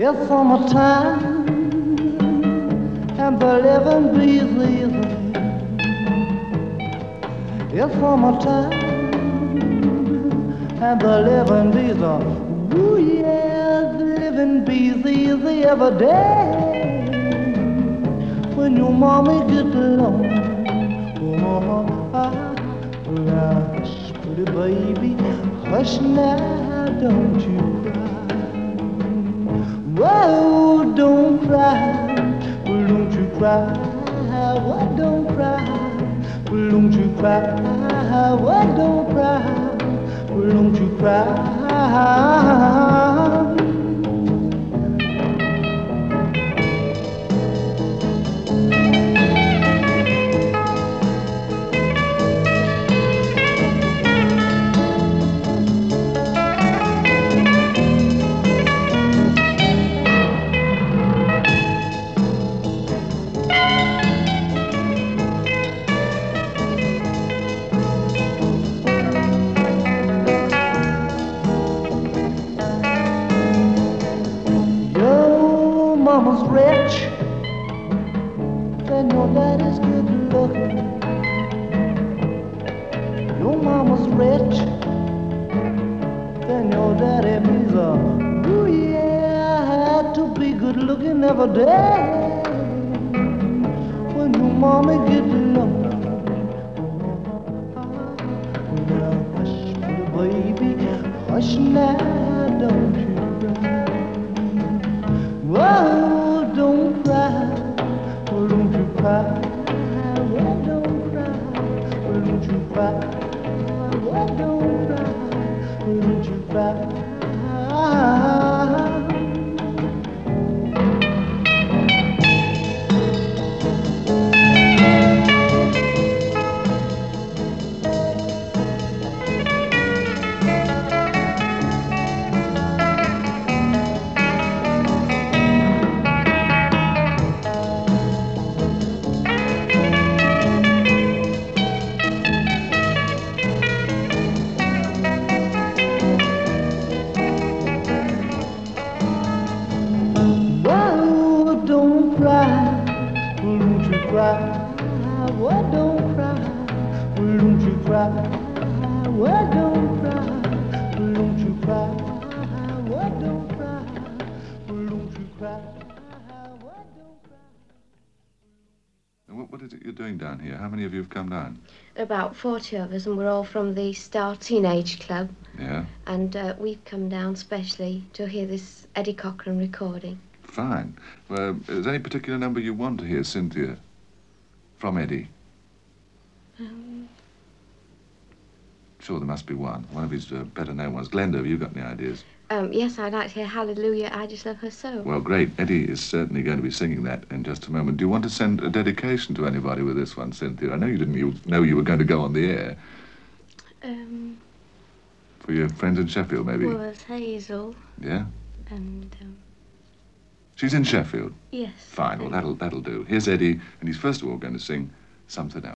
It's summertime and the living breeze. It's summertime and the living breeze. Ooh yeah, the living breeze easy every day. When your mommy gets alone, hush, pretty baby, hush now, don't you cry. Whoa, don't cry, well, don't you cry. Whoa, don't cry, well, don't you cry. Whoa, don't cry, well, don't you cry. Your mama's rich, then your daddy's good looking. Your mama's rich, then your daddy means ooh yeah, I had to be good looking every day. When your mommy gets alone, now hush, baby, hush now, don't you cry. Whoa, don't cry, well, don't you cry. Well, don't cry, well, don't you cry. Well, don't cry, well, don't you cry. Whoa, don't cry, well, don't you cry. Well, don't cry, well, don't you cry. Well, don't cry, well, don't you cry. Well, don't cry, well, don't you cry. Well, don't cry. And what is it you're doing down here? How many of you have come down? About 40 of us, and we're all from the Star Teenage Club. Yeah. And we've come down specially to hear this Eddie Cochran recording. Fine. Well, is there any particular number you want to hear, Cynthia? From Eddie? Sure, there must be one. One of his better known ones. Glenda, have you got any ideas? Yes, I'd like to hear Hallelujah, I Just Love Her So. Well, great. Eddie is certainly going to be singing that in just a moment. Do you want to send a dedication to anybody with this one, Cynthia? I know you didn't know you were going to go on the air. For your friends in Sheffield, maybe? Well, there's Hazel. Yeah? And, She's in Sheffield? yes. Fine, well, that'll do. Here's Eddie, and he's first of all going to sing Something Else.